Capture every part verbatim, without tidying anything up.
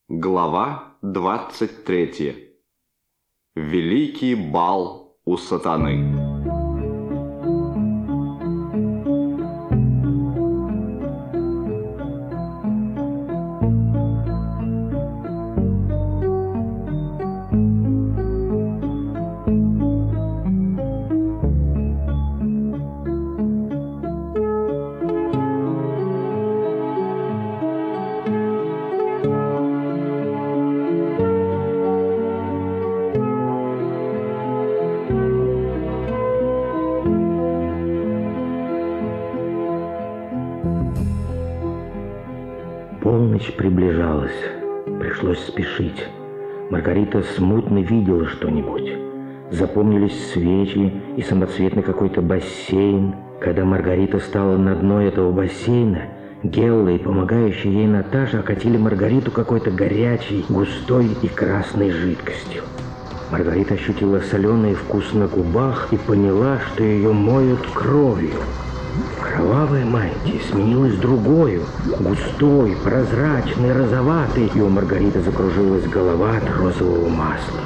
Глава двадцать третья. Великий бал у сатаны. Полночь приближалась. Пришлось спешить. Маргарита смутно видела что-нибудь. Запомнились свечи и самоцветный какой-то бассейн. Когда Маргарита стала на дно этого бассейна, Гелла и помогающая ей Наташа окатили Маргариту какой-то горячей, густой и красной жидкостью. Маргарита ощутила соленый вкус на губах и поняла, что ее моют кровью. Кровавая мантия сменилась другою, густой, прозрачной, розоватой, и у Маргариты закружилась голова от розового масла.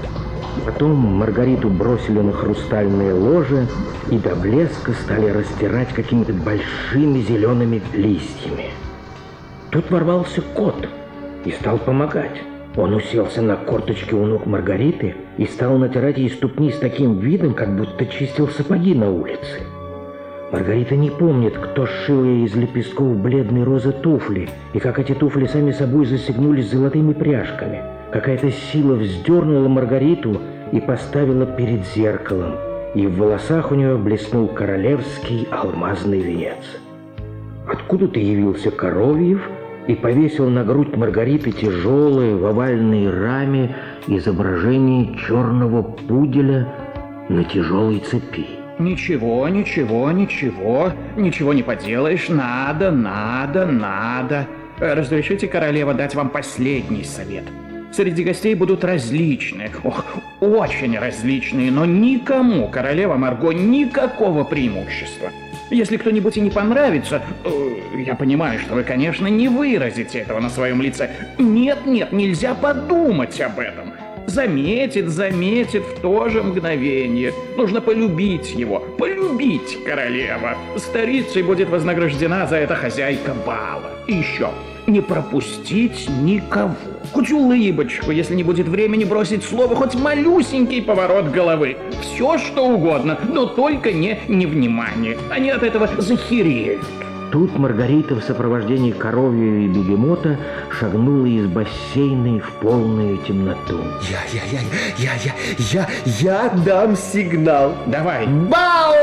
Потом Маргариту бросили на хрустальное ложе и до блеска стали растирать какими-то большими зелеными листьями. Тут ворвался кот и стал помогать. Он уселся на корточки у ног Маргариты и стал натирать ей ступни с таким видом, как будто чистил сапоги на улице. Маргарита не помнит, кто сшил ей из лепестков бледной розы туфли, и как эти туфли сами собой застегнулись золотыми пряжками. Какая-то сила вздернула Маргариту и поставила перед зеркалом, и в волосах у нее блеснул королевский алмазный венец. Откуда-то явился Коровьев и повесил на грудь Маргариты тяжелое в овальной раме изображение черного пуделя на тяжелой цепи. Ничего, ничего, ничего, ничего не поделаешь, надо, надо, надо. Разрешите, королева, дать вам последний совет. Среди гостей будут различные, ох, очень различные, но никому, королева Марго, никакого преимущества. Если кто-нибудь и не понравится, я понимаю, что вы, конечно, не выразите этого на своем лице. Нет, нет, нельзя подумать об этом. Заметит, заметит в то же мгновение. Нужно полюбить его, полюбить, королева. Старицей будет вознаграждена за это хозяйка бала. И еще, не пропустить никого. Хоть улыбочку, если не будет времени бросить слово, хоть малюсенький поворот головы. Все, что угодно, но только не невнимание. Они от этого захереют. Тут Маргарита в сопровождении Коровьева и Бегемота шагнула из бассейна в полную темноту. Я, я, я, я, я, я, я дам сигнал. Давай. Бал!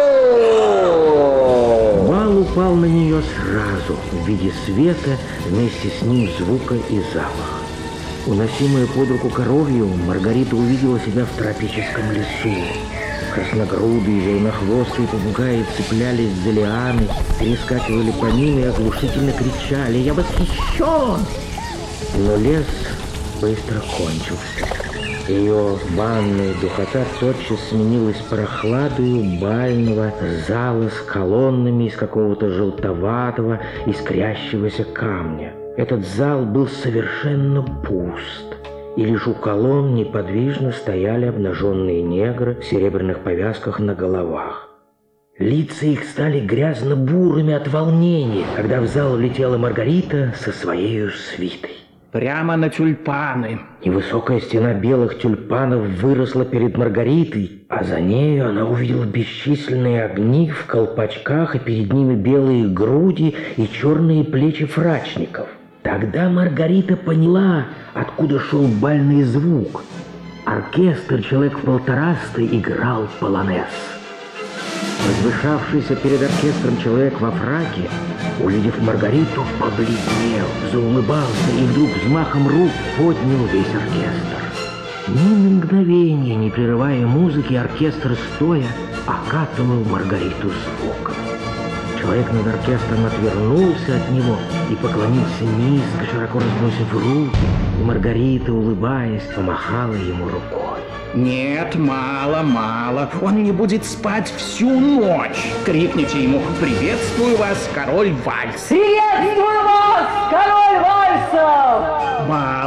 Бал упал на нее сразу в виде света, вместе с ним звука и запаха. Уносимая под руку Коровьеву, Маргарита увидела себя в тропическом лесу. Красногрудые, зеленохвостые попугаи цеплялись за лианы, перескакивали по ним и оглушительно кричали: «Я восхищен!» Но лес быстро кончился. Ее банная духота тотчас сменилась прохладою бального зала с колоннами из какого-то желтоватого, искрящегося камня. Этот зал был совершенно пуст. И лишь у колонн неподвижно стояли обнаженные негры в серебряных повязках на головах. Лица их стали грязно-бурыми от волнения, когда в зал влетела Маргарита со своей свитой. Прямо на тюльпаны. Невысокая стена белых тюльпанов выросла перед Маргаритой, а за нею она увидела бесчисленные огни в колпачках, и перед ними белые груди и черные плечи фрачников. Тогда Маргарита поняла, откуда шел бальный звук. Оркестр человек в полтораста играл полонез. Возвышавшийся перед оркестром человек во фраке, увидев Маргариту, побледнел, заулыбался и вдруг взмахом рук поднял весь оркестр. Ни на мгновение, не прерывая музыки, оркестр стоя окатывал Маргариту звуком. Человек над оркестром отвернулся от него и поклонился низко, широко разбросив руки, и Маргарита, улыбаясь, помахала ему рукой. Нет, мало, мало. Он не будет спать всю ночь. Крикните ему: «Приветствую вас, король вальса!» Приветствую вас, король вальсов! Мало.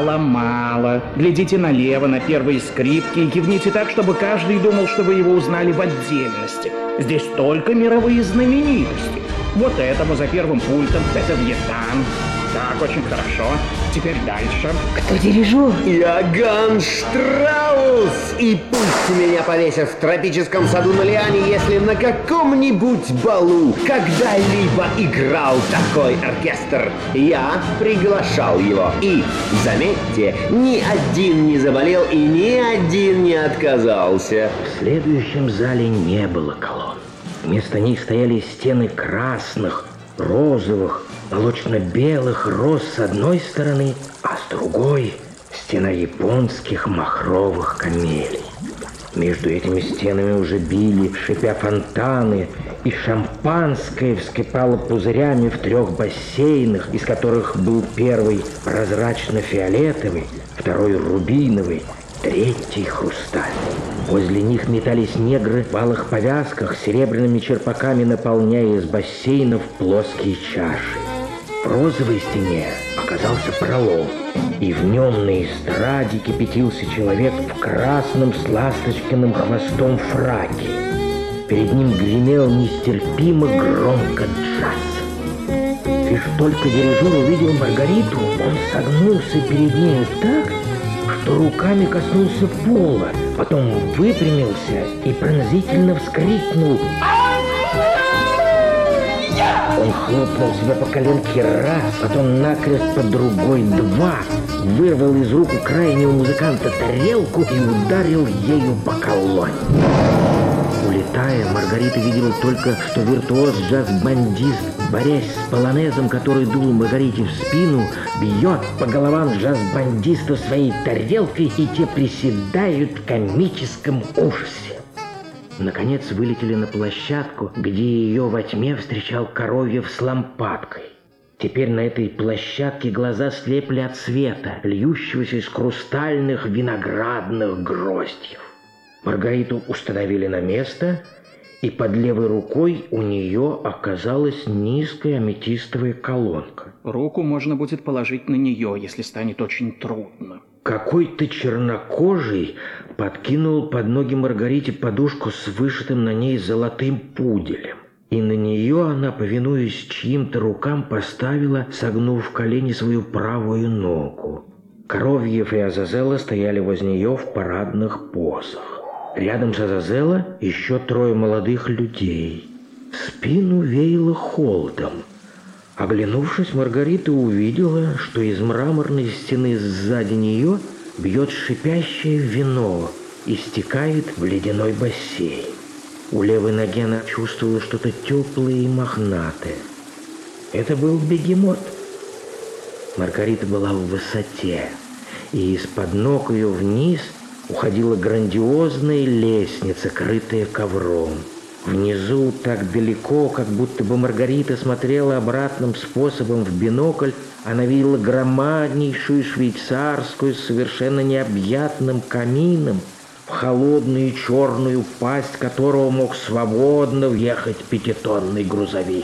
Мало-мало. Глядите налево на первые скрипки и кивните так, чтобы каждый думал, что вы его узнали в отдельности. Здесь только мировые знаменитости. Вот этому за первым пультом, это Вьетнам. Так, очень хорошо. Теперь дальше. Кто дирижер? Иоганн Штраус! И пусть меня повесят в тропическом саду на лиане, если на каком-нибудь балу когда-либо играл такой оркестр. Я приглашал его. И, заметьте, ни один не заболел и ни один не отказался. В следующем зале не было колонн. Вместо них стояли стены красных, розовых, молочно-белых роз с одной стороны, а с другой стена японских махровых камелий. Между этими стенами уже били, шипя, фонтаны, и шампанское вскипало пузырями в трех бассейнах, из которых был первый прозрачно-фиолетовый, второй рубиновый, третий хрустальный. Возле них метались негры в алых повязках, серебряными черпаками наполняя из бассейнов плоские чаши. В розовой стене оказался пролом, и в нем на эстраде кипятился человек в красном с ласточкиным хвостом фраке. Перед ним гремел нестерпимо громко джаз. Лишь только дирижер увидел Маргариту, он согнулся перед нею так, что руками коснулся пола, потом выпрямился и пронзительно вскрикнул. Он хлопнул себя по коленке раз, потом накрест по другой два, вырвал из рук у крайнего музыканта тарелку и ударил ею по колонне. Улетая, Маргарита видела только, что виртуоз-джаз-бандист, борясь с полонезом, который дул Маргарите в спину, бьет по головам джаз-бандиста своей тарелкой, и те приседают в комическом ужасе. Наконец вылетели на площадку, где ее во тьме встречал Коровьев с лампадкой. Теперь на этой площадке глаза слепли от света, льющегося из хрустальных виноградных гроздьев. Маргариту установили на место, и под левой рукой у нее оказалась низкая аметистовая колонка. Руку можно будет положить на нее, если станет очень трудно. Какой-то чернокожий подкинул под ноги Маргарите подушку с вышитым на ней золотым пуделем. И на нее она, повинуясь чьим-то рукам, поставила, согнув в колени, свою правую ногу. Коровьев и Азазелла стояли возле нее в парадных позах. Рядом с Азазелло еще трое молодых людей. В спину веяло холодом. Оглянувшись, Маргарита увидела, что из мраморной стены сзади нее бьет шипящее вино и стекает в ледяной бассейн. У левой ноги она чувствовала что-то теплое и мохнатое. Это был бегемот. Маргарита была в высоте, и из-под ног ее вниз уходила грандиозная лестница, крытая ковром. Внизу, так далеко, как будто бы Маргарита смотрела обратным способом в бинокль, она видела громаднейшую швейцарскую с совершенно необъятным камином, в холодную черную пасть которого мог свободно въехать пятитонный грузовик.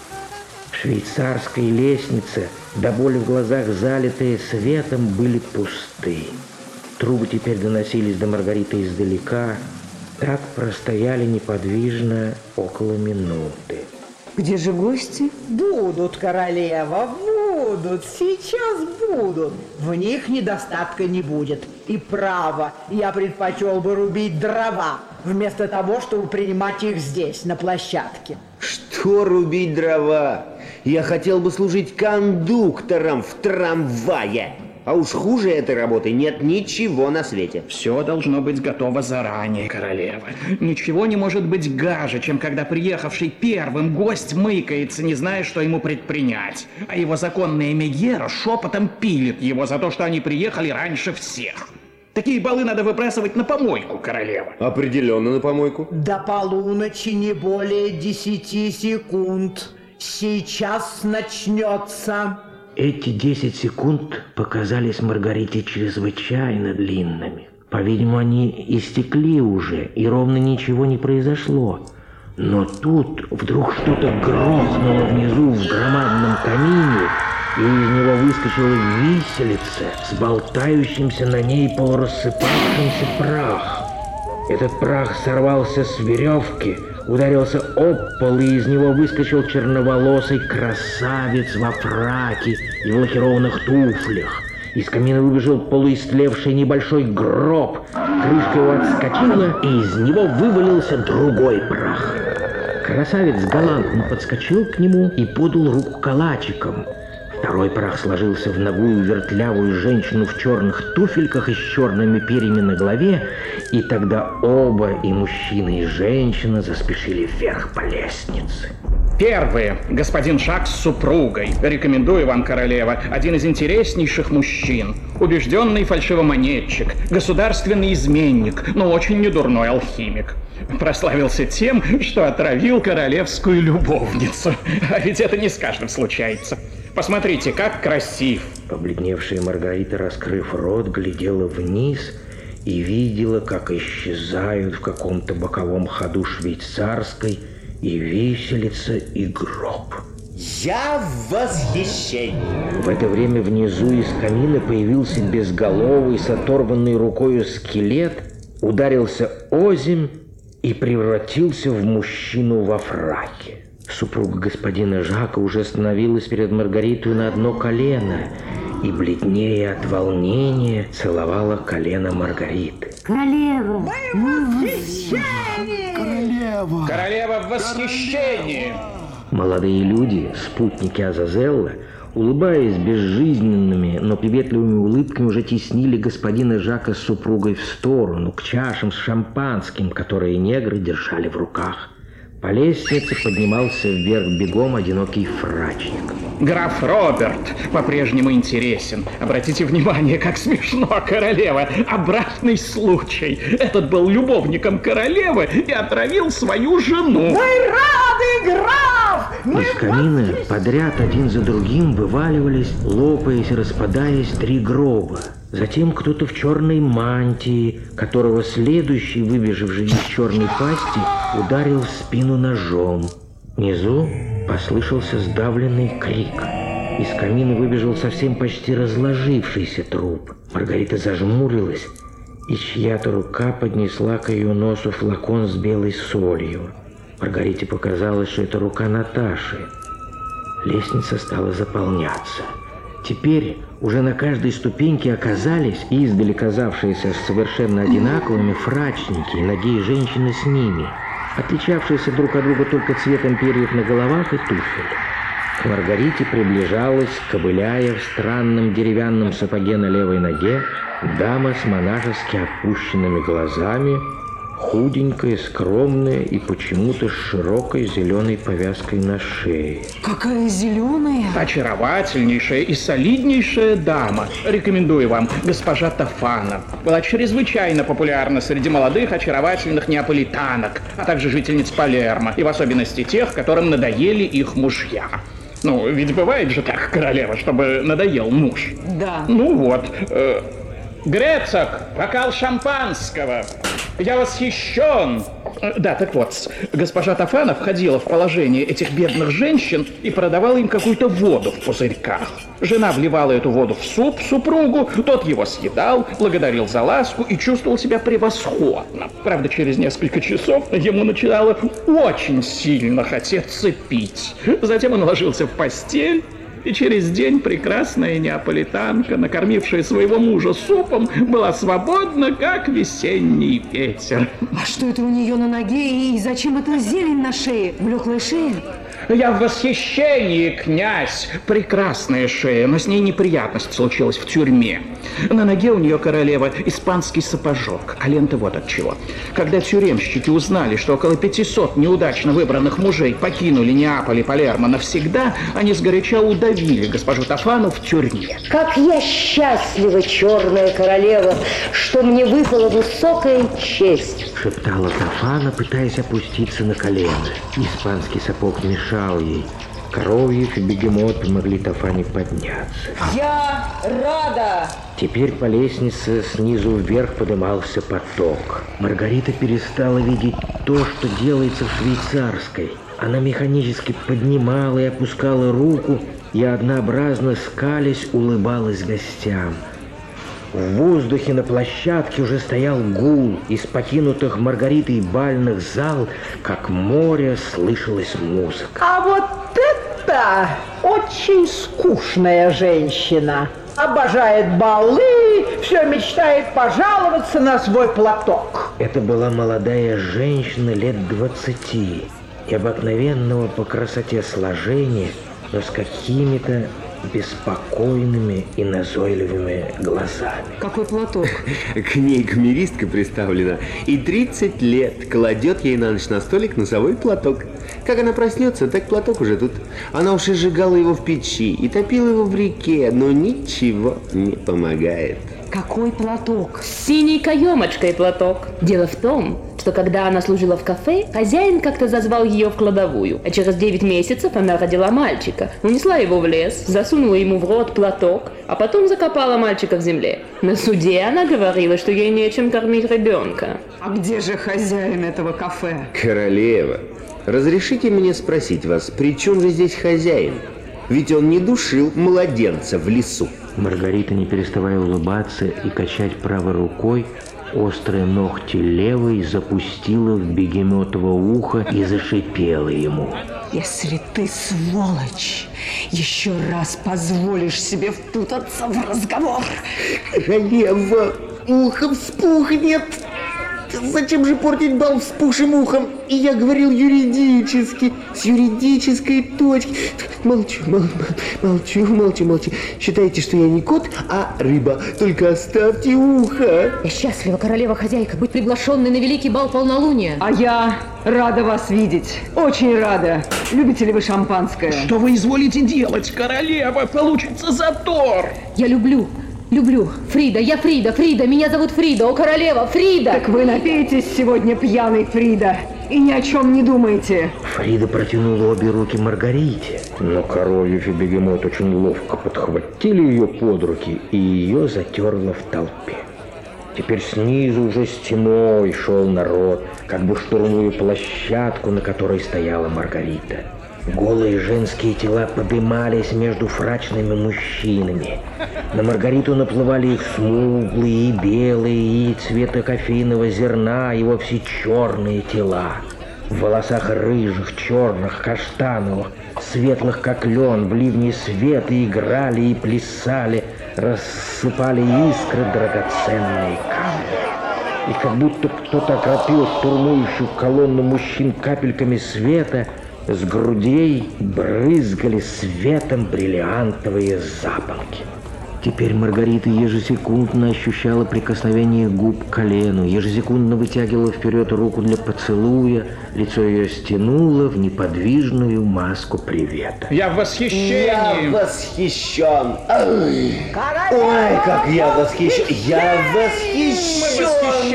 Швейцарская лестница, до боли в глазах залитые светом, были пусты. Трубы теперь доносились до Маргариты издалека. Так простояли неподвижно около минуты. Где же гости? Будут, королева, будут, сейчас будут. В них недостатка не будет. И право, я предпочел бы рубить дрова, вместо того, чтобы принимать их здесь, на площадке. Что рубить дрова? Я хотел бы служить кондуктором в трамвае. А уж хуже этой работы нет ничего на свете. Все должно быть готово заранее, королева. Ничего не может быть гаже, чем когда приехавший первым гость мыкается, не зная, что ему предпринять. А его законная Мегера шепотом пилит его за то, что они приехали раньше всех. Такие балы надо выбрасывать на помойку, королева. Определенно на помойку. До полуночи не более десяти секунд. Сейчас начнется. Эти десять секунд показались Маргарите чрезвычайно длинными. По-видимому, они истекли уже, и ровно ничего не произошло. Но тут вдруг что-то грохнуло внизу в громадном камине, и из него выскочила виселица с болтающимся на ней полурассыпавшимся прах. Этот прах сорвался с веревки, ударился об пол, и из него выскочил черноволосый красавец во фраке и в лакированных туфлях. Из камина выбежал полуистлевший небольшой гроб, крышка его отскочила, и из него вывалился другой прах. Красавец галантно подскочил к нему и подал руку калачиком. Второй прах сложился в нагую вертлявую женщину в черных туфельках и с черными перьями на голове, и тогда оба, и мужчина, и женщина, заспешили вверх по лестнице. Первое. Господин Жак с супругой. Рекомендую вам, королева, один из интереснейших мужчин. Убежденный фальшивомонетчик, государственный изменник, но очень недурной алхимик. Прославился тем, что отравил королевскую любовницу. А ведь это не с каждым случается. Посмотрите, как красив. Побледневшая Маргарита, раскрыв рот, глядела вниз и видела, как исчезают в каком-то боковом ходу швейцарской и виселица, и гроб. Я в восхищении. В это время внизу из камина появился безголовый с оторванной рукою скелет, ударился озимь и превратился в мужчину во фраке. Супруга господина Жака уже становилась перед Маргаритой на одно колено и, бледнее от волнения, целовала колено Маргариты. Королева! Мы в восхищении! Королева! Королева в восхищении! Молодые люди, спутники Азазелла, улыбаясь безжизненными, но приветливыми улыбками, уже теснили господина Жака с супругой в сторону, к чашам с шампанским, которые негры держали в руках. По лестнице поднимался вверх бегом одинокий фрачник. Граф Роберт по-прежнему интересен. Обратите внимание, как смешно, королева. Обратный случай. Этот был любовником королевы и отравил свою жену. Мы рады, граф! Мы Из камина подряд один за другим вываливались, лопаясь и распадаясь, три гроба. Затем кто-то в черной мантии, которого следующий, выбежавший из черной пасти, ударил в спину ножом. Внизу послышался сдавленный крик. Из камина выбежал совсем почти разложившийся труп. Маргарита зажмурилась, и чья-то рука поднесла к ее носу флакон с белой солью. Маргарите показалось, что это рука Наташи. Лестница стала заполняться. Теперь уже на каждой ступеньке оказались издали казавшиеся совершенно одинаковыми фрачники и ноги женщины с ними, отличавшиеся друг от друга только цветом перьев на головах и туфель. К Маргарите приближалась, ковыляя в странном деревянном сапоге на левой ноге, дама с монашески опущенными глазами, худенькая, скромная и почему-то с широкой зеленой повязкой на шее. Какая зеленая! Очаровательнейшая и солиднейшая дама. Рекомендую вам, госпожа Тофана. Была чрезвычайно популярна среди молодых очаровательных неаполитанок, а также жительниц Палермо, и в особенности тех, которым надоели их мужья. Ну, ведь бывает же так, королева, чтобы надоел муж. Да. Ну вот. Э, Грецок, бокал шампанского. Я восхищен. Да, так вот, госпожа Тофана входила в положение этих бедных женщин и продавала им какую-то воду в пузырьках. Жена вливала эту воду в суп супругу, тот его съедал, благодарил за ласку и чувствовал себя превосходно. Правда, через несколько часов ему начинало очень сильно хотеться пить. Затем он ложился в постель, и через день прекрасная неаполитанка, накормившая своего мужа супом, была свободна, как весенний ветер. А что это у нее на ноге и зачем эта зелень на шее? Блеклая шея? Я в восхищении, князь. Прекрасная шея, но с ней неприятность случилась в тюрьме. На ноге у нее, королева, испанский сапожок, а лента вот от чего. Когда тюремщики узнали, что около пятисот неудачно выбранных мужей покинули Неаполь и Палермо навсегда, они сгоряча удавили госпожу Тофану в тюрьме. Как я счастлива, черная королева, что мне выпала высокая честь. Шептала Тофана, пытаясь опуститься на колено. Испанский сапог мешал ей. Коровьев и бегемот помогли Тофане подняться. Я рада! Теперь по лестнице снизу вверх подымался поток. Маргарита перестала видеть то, что делается в швейцарской. Она механически поднимала и опускала руку, и однообразно скалясь улыбалась гостям. В воздухе на площадке уже стоял гул. Из покинутых Маргаритой бальных зал, как море, слышалась музыка. А вот это очень скучная женщина. Обожает балы, все мечтает пожаловаться на свой платок. Это была молодая женщина лет двадцати, необыкновенного по красоте сложения, но с какими-то беспокойными и назойливыми глазами. Какой платок? К ней камеристка приставлена, и тридцать лет кладет ей на ночь на столик носовой платок. Как она проснется, так платок уже тут. Она уж и сжигала его в печи и топила его в реке, но ничего не помогает. Какой платок? С синей каемочкой платок. Дело в том, что когда она служила в кафе, хозяин как-то зазвал ее в кладовую, а через девять месяцев она родила мальчика, унесла его в лес, засунула ему в рот платок, а потом закопала мальчика в земле. На суде она говорила, что ей нечем кормить ребенка. А где же хозяин этого кафе? Королева, разрешите мне спросить вас, при чем же здесь хозяин? Ведь он не душил младенца в лесу. Маргарита, не переставая улыбаться и качать правой рукой, острые ногти левой запустила в бегемотово ухо и зашипела ему. Если ты, сволочь, еще раз позволишь себе впутаться в разговор. Королева, ухо вспухнет. Зачем же портить бал вспухшим ухом? И я говорил юридически, с юридической точки. Молчу, мол, молчу, молчу, молчу. Считайте, что я не кот, а рыба. Только оставьте ухо. Я счастлива, королева-хозяйка, быть приглашенной на великий бал полнолуния. А я рада вас видеть. Очень рада. Любите ли вы шампанское? Что вы изволите делать, королева? Получится затор. Я люблю. Люблю. Фрида, я Фрида, Фрида, меня зовут Фрида, о королева, Фрида! Так вы напеетесь сегодня, пьяный Фрида, и ни о чем не думаете. Фрида протянула обе руки Маргарите, но Коровьев и Бегемот очень ловко подхватили ее под руки, и ее затерло в толпе. Теперь снизу уже стеной шел народ, как бы штурмуя площадку, на которой стояла Маргарита. Голые женские тела подымались между фрачными мужчинами. На Маргариту наплывали их смуглые и белые, и цвета кофейного зерна, и вовсе черные тела. В волосах рыжих, черных, каштановых, светлых как лен, в ливне света играли и плясали, рассыпали искры драгоценные камни. И как будто кто-то окропил штурмующую колонну мужчин капельками света, с грудей брызгали светом бриллиантовые запонки. Теперь Маргарита ежесекундно ощущала прикосновение губ к колену, ежесекундно вытягивала вперед руку для поцелуя, лицо ее стянуло в неподвижную маску привета. Я в восхищении. Я восхищен. Ой, Ой как я восхищен. Я восхищен.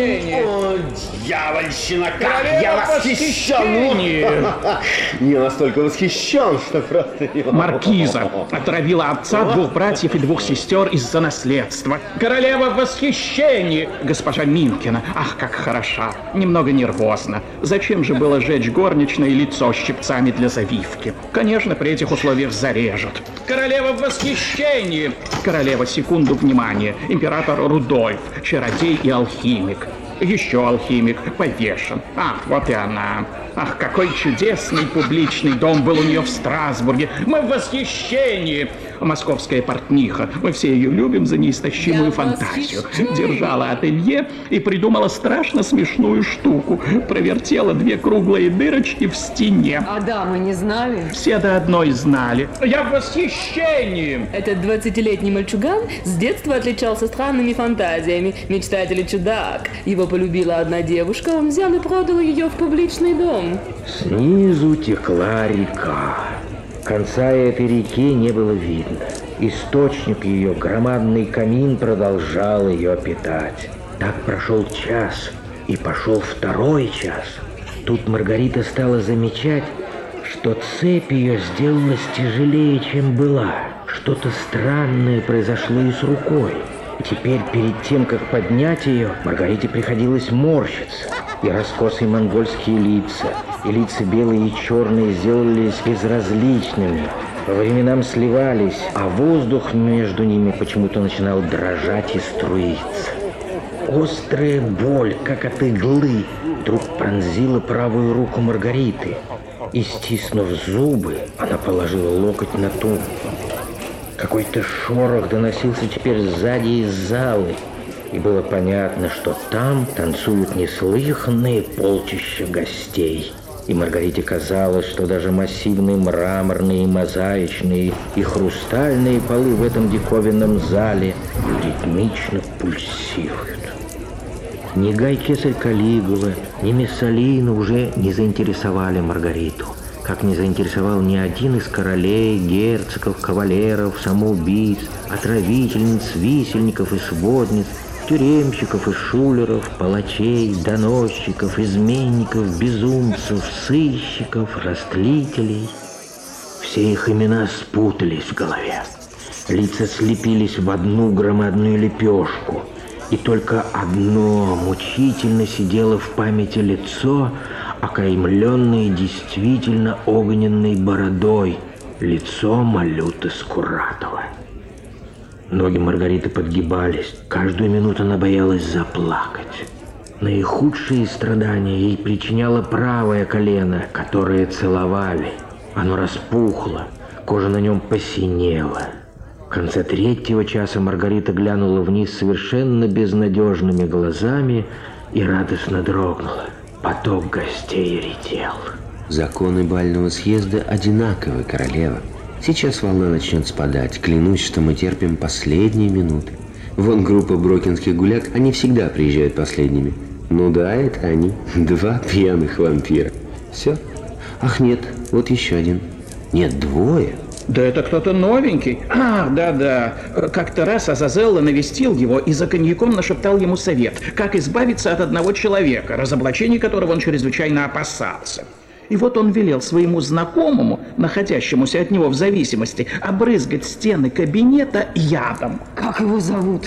О, дьявольщина, как я восхищен. Не настолько восхищен, что просто не могу. Маркиза отравила отца, двух братьев и двух сестер из-за наследства. Королева в восхищении. Госпожа Минкина, ах, как хороша. Немного нервозно. Зачем же было жечь горничное лицо щипцами для завивки? Конечно, при этих условиях зарежут. Королева в восхищении. Королева, секунду внимания. Император Рудольф, чародей и алхимик. Еще алхимик повешен. Ах, вот и она. Ах, какой чудесный публичный дом был у нее в Страсбурге. Мы в восхищении. Московская портниха. Мы все ее любим за неистощимую Я фантазию. Держала ателье и придумала страшно смешную штуку. Провертела две круглые дырочки в стене. А дамы не знали? Все до одной знали. Я в восхищении. Этот двадцатилетний мальчуган с детства отличался странными фантазиями. Мечтатель и чудак. Его полюбила одна девушка, он взял и продал ее в публичный дом. Снизу текла река. Конца этой реки не было видно. Источник ее, громадный камин, продолжал ее питать. Так прошел час, и пошел второй час. Тут Маргарита стала замечать, что цепь ее сделалась тяжелее, чем была. Что-то странное произошло и с рукой. Теперь, перед тем, как поднять ее, Маргарите приходилось морщиться. И раскосые монгольские лица, и лица белые и черные сделались безразличными. по временам сливались, а воздух между ними почему-то начинал дрожать и струиться. Острая боль, как от иглы, вдруг пронзила правую руку Маргариты, и, стиснув зубы, она положила локоть на тумбу. Какой-то шорох доносился теперь сзади из залы, и было понятно, что там танцуют неслыханные полчища гостей. И Маргарите казалось, что даже массивные мраморные, мозаичные и хрустальные полы в этом диковинном зале ритмично пульсируют. Ни Гай-Кесарь Калигула, ни Мессалина уже не заинтересовали Маргариту, как не заинтересовал ни один из королей, герцогов, кавалеров, самоубийц, отравительниц, висельников и сводниц, тюремщиков и шулеров, палачей, доносчиков, изменников, безумцев, сыщиков, растлителей. Все их имена спутались в голове. Лица слепились в одну громадную лепешку. И только одно мучительно сидело в памяти лицо, окаймленное действительно огненной бородой, лицо Малюты Скуратова. Ноги Маргариты подгибались. Каждую минуту она боялась заплакать. Наихудшие страдания ей причиняло правое колено, которое целовали. Оно распухло, кожа на нем посинела. В конце третьего часа Маргарита глянула вниз совершенно безнадежными глазами и радостно дрогнула. Поток гостей редел. Законы бального съезда одинаковы, королева. Сейчас волна начнет спадать. Клянусь, что мы терпим последние минуты. Вон группа брокинских гуляк, они всегда приезжают последними. Ну да, это они. Два пьяных вампира. Все. Ах, нет, вот еще один. Нет, двое. Да это кто-то новенький. Ах, да-да. Как-то раз Азазелло навестил его и за коньяком нашептал ему совет, как избавиться от одного человека, разоблачения которого он чрезвычайно опасался. И вот он велел своему знакомому, находящемуся от него в зависимости, обрызгать стены кабинета ядом. Как его зовут?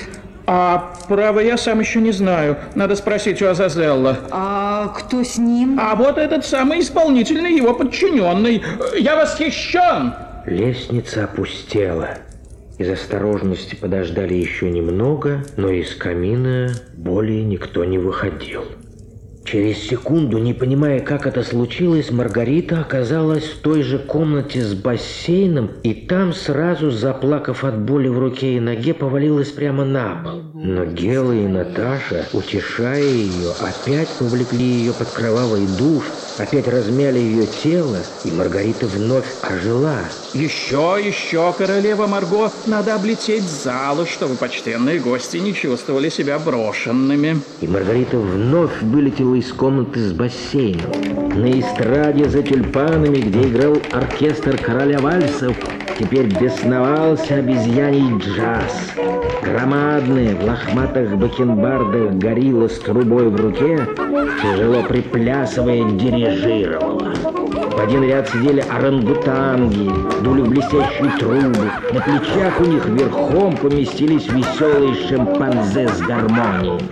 А, право, я сам еще не знаю. Надо спросить у Азазелло. А кто с ним? А вот этот самый исполнительный его подчиненный. Я восхищен! Лестница опустела. Из осторожности подождали еще немного, но из камина более никто не выходил. Через секунду, не понимая, как это случилось, Маргарита оказалась в той же комнате с бассейном, и там, сразу заплакав от боли в руке и ноге, повалилась прямо на пол. Но Гела и Наташа, утешая ее, опять повлекли ее под кровавый душ, опять размяли ее тело, и Маргарита вновь ожила. Еще, еще, королева Марго, надо облететь залу, чтобы почтенные гости не чувствовали себя брошенными. И Маргарита вновь вылетела из комнаты с бассейном. На эстраде за тюльпанами, где играл оркестр короля вальсов, теперь бесновался обезьяний джаз. Громадная, в лохматых бакенбардах горилла с трубой в руке, тяжело приплясывая, дирижировала. В один ряд сидели орангутанги, дули в блестящие трубы. На плечах у них верхом поместились веселые шимпанзе с гармониями.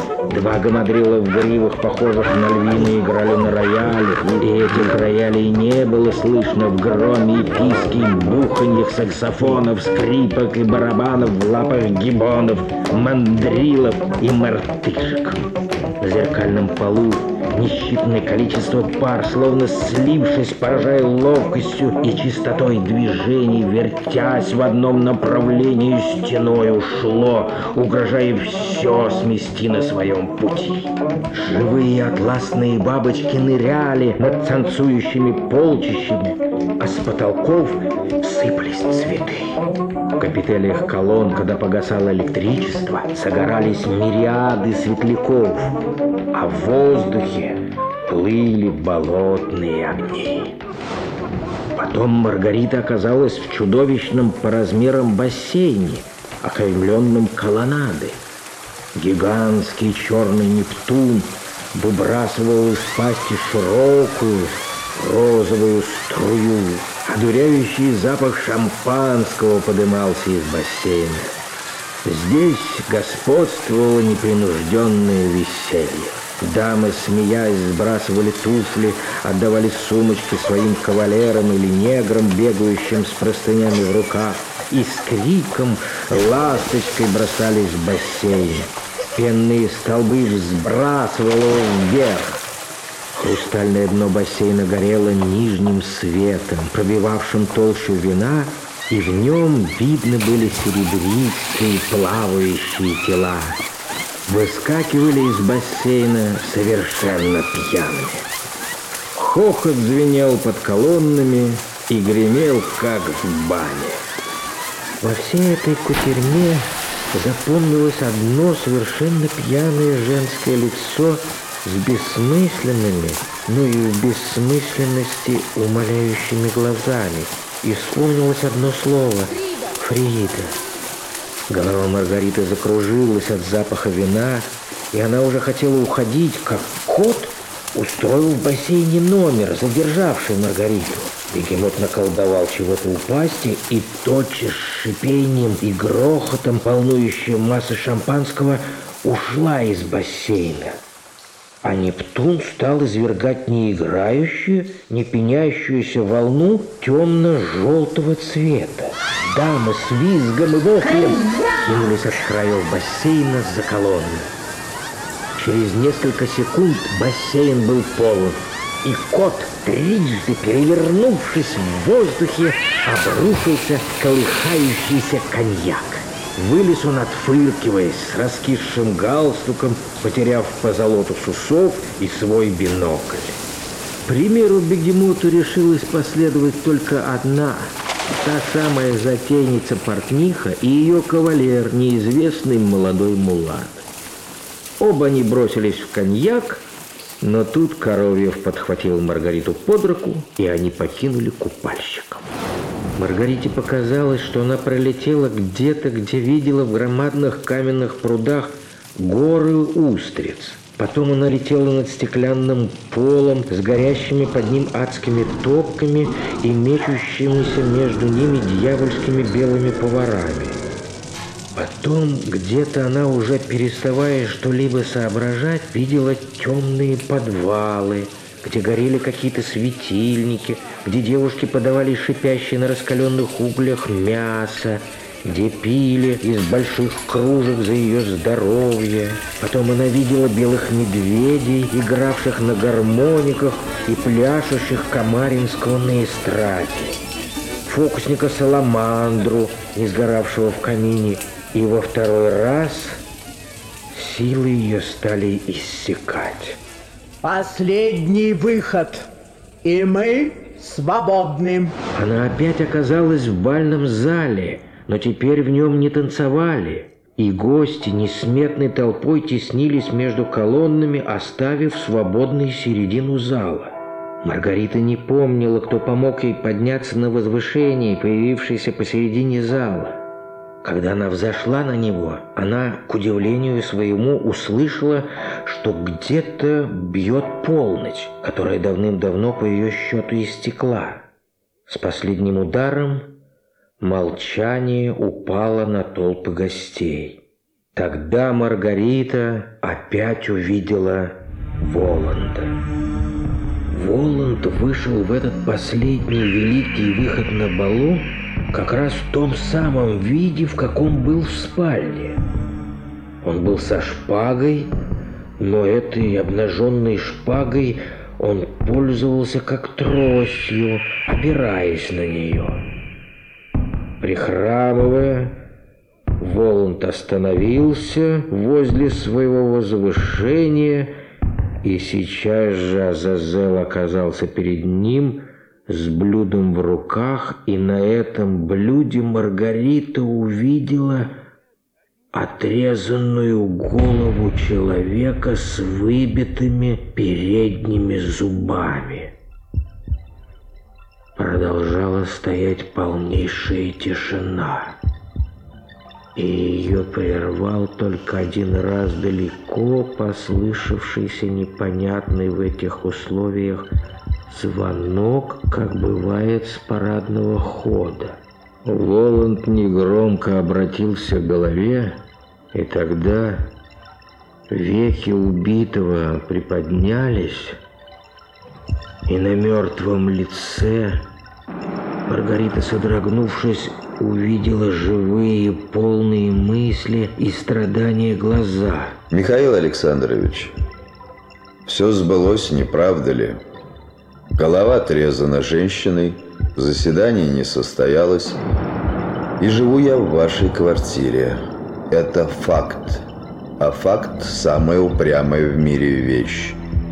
Два гамадрила в гривах, похожих на львиные, играли на рояле, и этих роялей не было слышно в громе и писке, и буханьях саксофонов, скрипок и барабанов в лапах гибонов, мандрилов и мартышек. На зеркальном полу несчетное количество пар, словно слившись, поражая ловкостью и чистотой движений, вертясь в одном направлении, стеной ушло, угрожая все смести на своем пути. Живые атласные бабочки ныряли над танцующими полчищами, а с потолков сыпались цветы. В капителях колонн, когда погасало электричество, загорались мириады светляков, а в воздухе плыли болотные огни. Потом Маргарита оказалась в чудовищном по размерам бассейне, окаймленном колоннадой. Гигантский черный Нептун выбрасывал из пасти широкую розовую струю. Одуряющий запах шампанского подымался из бассейна. Здесь господствовало непринужденное веселье. Дамы, смеясь, сбрасывали туфли, отдавали сумочки своим кавалерам или неграм, бегающим с простынями в руках, и с криком ласточкой бросались в бассейн. Пенные столбы взбрасывало вверх. Хрустальное дно бассейна горело нижним светом, пробивавшим толщу вина, и в нем видны были серебристые плавающие тела. Выскакивали из бассейна совершенно пьяными. Хохот звенел под колоннами и гремел, как в бане. Во всей этой кутерьме запомнилось одно совершенно пьяное женское лицо с бессмысленными, но и в бессмысленности умоляющими глазами. И вспомнилось одно слово — Фрида. Голова Маргариты закружилась от запаха вина, и она уже хотела уходить, как кот устроил в бассейне номер, задержавший Маргариту. Бегемот наколдовал чего-то у пасти, и тотчас с шипением и грохотом, волнующая масса шампанского, ушла из бассейна. А Нептун стал извергать не играющую, не пенящуюся волну темно-желтого цвета. Дамы с визгом и воплем кинулись от краев бассейна за колонны. Через несколько секунд бассейн был полон, и кот, трижды перевернувшись в воздухе, обрушился в колыхающийся коньяк. Вылез он, отфыркиваясь, с раскисшим галстуком, потеряв позолоту с усов и свой бинокль. К примеру бегемоту решилась последовать только одна, та самая затейница-портниха и ее кавалер, неизвестный молодой мулат. Оба они бросились в коньяк, но тут Коровьев подхватил Маргариту под руку, и они покинули купальщиков. Маргарите показалось, что она пролетела где-то, где видела в громадных каменных прудах горы устриц. Потом она летела над стеклянным полом с горящими под ним адскими топками и мечущимися между ними дьявольскими белыми поварами. Потом где-то она, уже переставая что-либо соображать, видела темные подвалы, где горели какие-то светильники, где девушки подавали шипящие на раскаленных углях мясо, где пили из больших кружек за ее здоровье. Потом она видела белых медведей, игравших на гармониках и пляшущих Камаринского на эстраде, фокусника Саламандру, не сгоравшего в камине, и во второй раз силы ее стали иссякать. Последний выход, и мы свободны. Она опять оказалась в бальном зале, но теперь в нем не танцевали, и гости несметной толпой теснились между колоннами, оставив свободной середину зала. Маргарита не помнила, кто помог ей подняться на возвышение, появившееся посередине зала. Когда она взошла на него, она, к удивлению своему, услышала, что где-то бьет полночь, которая давным-давно по ее счету истекла. С последним ударом молчание упало на толпы гостей. Тогда Маргарита опять увидела Воланда. Воланд вышел в этот последний великий выход на балу как раз в том самом виде, в каком был в спальне. Он был со шпагой, но этой обнаженной шпагой он пользовался как тростью, опираясь на нее. Прихрамывая, Воланд остановился возле своего возвышения, и сейчас же Азазел оказался перед ним с блюдом в руках, и на этом блюде Маргарита увидела отрезанную голову человека с выбитыми передними зубами. Продолжала стоять полнейшая тишина, и ее прервал только один раз далеко послышавшийся непонятный в этих условиях звонок, как бывает с парадного хода. Воланд негромко обратился к голове, и тогда Веки убитого приподнялись, и на мертвом лице Маргарита, содрогнувшись, увидела живые, полные мысли и страдания глаза. Михаил Александрович, все сбылось, не правда ли? Голова отрезана женщиной, заседание не состоялось, и живу я в вашей квартире. Это факт. А факт – самая упрямая в мире вещь.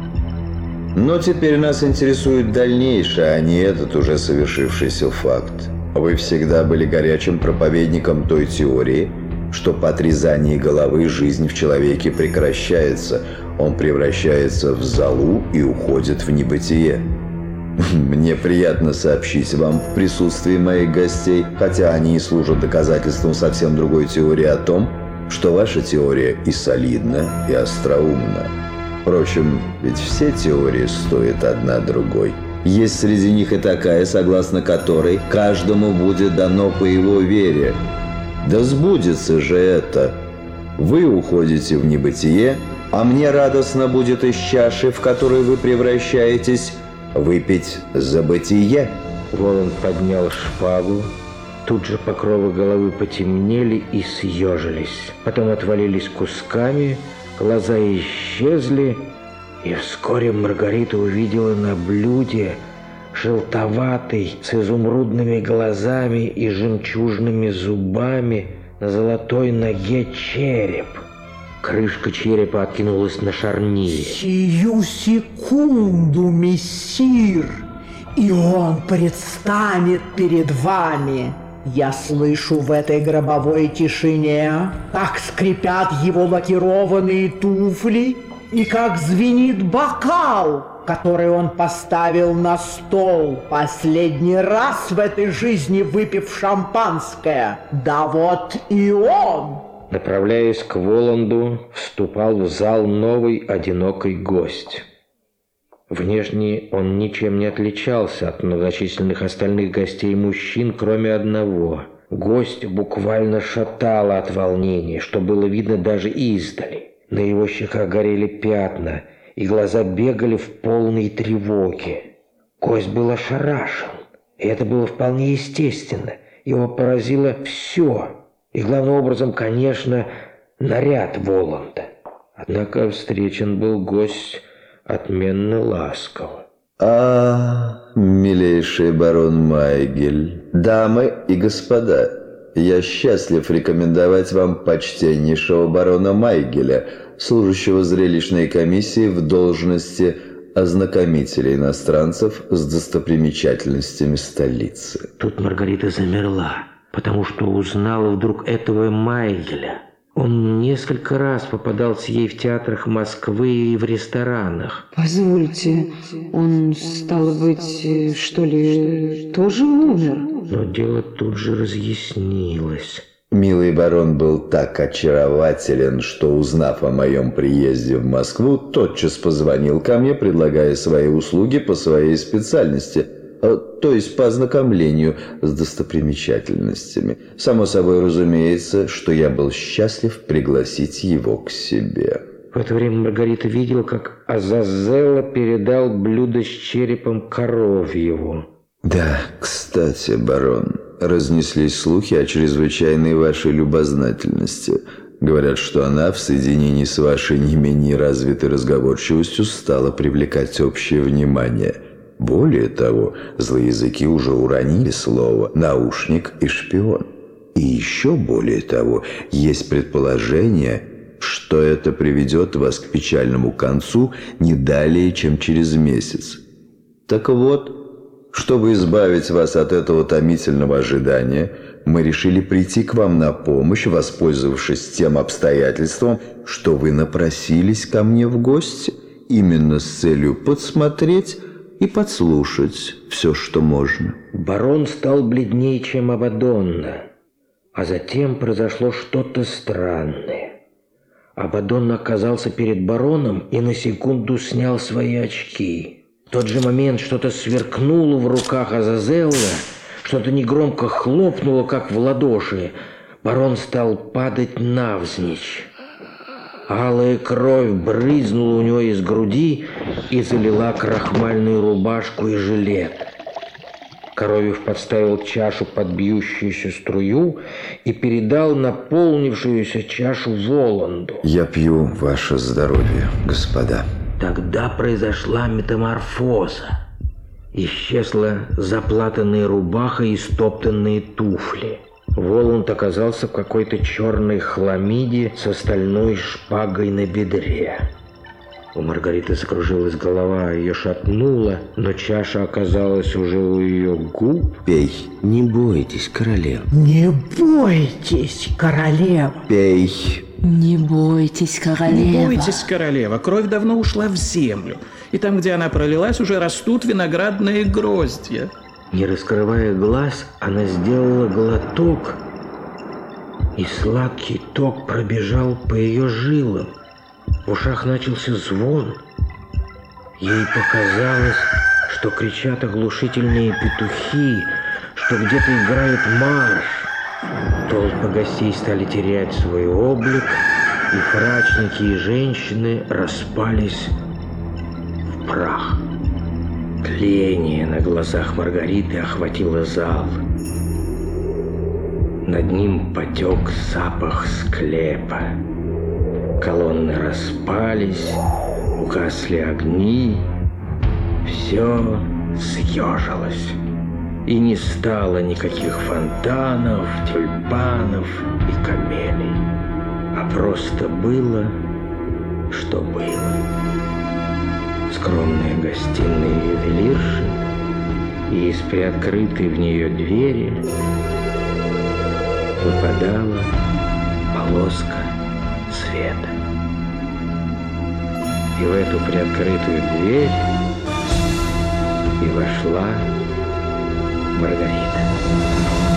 Но теперь нас интересует дальнейшее, а не этот уже совершившийся факт. Вы всегда были горячим проповедником той теории, что по отрезании головы жизнь в человеке прекращается, он превращается в золу и уходит в небытие. Мне приятно сообщить вам в присутствии моих гостей, хотя они и служат доказательством совсем другой теории, о том, что ваша теория и солидна, и остроумна. Впрочем, ведь все теории стоят одна другой. Есть среди них и такая, согласно которой каждому будет дано по его вере. Да сбудется же это. Вы уходите в небытие, а мне радостно будет из чаши, в которой вы превращаетесь, выпить за бытие. Воланд поднял шпагу. Тут же покровы головы потемнели и съежились. Потом отвалились кусками, глаза исчезли, и вскоре Маргарита увидела на блюде желтоватый, с изумрудными глазами и жемчужными зубами на золотой ноге череп. Крышка черепа откинулась на шарнире. Сию секунду, мессир, и он предстанет перед вами. Я слышу в этой гробовой тишине, как скрипят его лакированные туфли и как звенит бокал, который он поставил на стол, последний раз в этой жизни выпив шампанское. Да вот и он! Направляясь к Воланду, вступал в зал новый одинокий гость. Внешне он ничем не отличался от многочисленных остальных гостей-мужчин, кроме одного. Гость буквально шатало от волнения, что было видно даже издали. На его щеках горели пятна, и глаза бегали в полной тревоге. Гость был ошарашен, и это было вполне естественно. Его поразило все, и главным образом, конечно, наряд Воланда. Однако встречен был гость отменно ласково. А, милейший барон Майгель, дамы и господа, я счастлив рекомендовать вам почтеннейшего барона Майгеля, служащего зрелищной комиссии в должности ознакомителя иностранцев с достопримечательностями столицы. Тут Маргарита замерла, потому что узнала вдруг этого Майгеля. Он несколько раз попадался ей в театрах Москвы и в ресторанах. Позвольте, он, стало быть, что ли, тоже умер? Но дело тут же разъяснилось. Милый барон был так очарователен, что, узнав о моем приезде в Москву, тотчас позвонил ко мне, предлагая свои услуги по своей специальности, то есть по ознакомлению с достопримечательностями. Само собой разумеется, что я был счастлив пригласить его к себе. В это время Маргарита видела, как Азазелла передал блюдо с черепом коровьего. Да, кстати, барон, разнеслись слухи о чрезвычайной вашей любознательности. Говорят, что она в соединении с вашей не менее развитой разговорчивостью стала привлекать общее внимание. Более того, злые языки уже уронили слово «наушник» и «шпион». И еще более того, есть предположение, что это приведет вас к печальному концу не далее, чем через месяц. Так вот, чтобы избавить вас от этого томительного ожидания, мы решили прийти к вам на помощь, воспользовавшись тем обстоятельством, что вы напросились ко мне в гости, именно с целью подсмотреть и подслушать все, что можно. Барон стал бледнее, чем Абадонна, а затем произошло что-то странное. Абадонна оказался перед бароном и на секунду снял свои очки. В тот же момент что-то сверкнуло в руках Азазелла, что-то негромко хлопнуло, как в ладоши. Барон стал падать навзничь. Алая кровь брызнула у него из груди и залила крахмальную рубашку и жилет. Коровьев подставил чашу под бьющуюся струю и передал наполнившуюся чашу Воланду. Я пью ваше здоровье, господа. Тогда произошла метаморфоза. Исчезла заплатанная рубаха и стоптанные туфли. Воланд оказался в какой-то черной хламиде с стальной шпагой на бедре. У Маргариты закружилась голова, ее шатнуло, но чаша оказалась уже у ее губ. Пей. Не бойтесь, королева. Не бойтесь, королева. Пей. Не бойтесь, королева. Не бойтесь, королева. Кровь давно ушла в землю. И там, где она пролилась, уже растут виноградные гроздья. Не раскрывая глаз, она сделала глоток, и сладкий ток пробежал по ее жилам. В ушах начался звон. Ей показалось, что кричат оглушительные петухи, что где-то играет марш. Толпы гостей стали терять свой облик, и фрачники и женщины распались в прах. Тление на глазах Маргариты охватило зал. Над ним потек запах склепа. Колонны распались, угасли огни, все съежилось. И не стало никаких фонтанов, тюльпанов и камелий, а просто было, что было. Скромная гостиная ювелирши и из приоткрытой в нее двери выпадала полоска света. И в эту приоткрытую дверь и вошла Маргарита.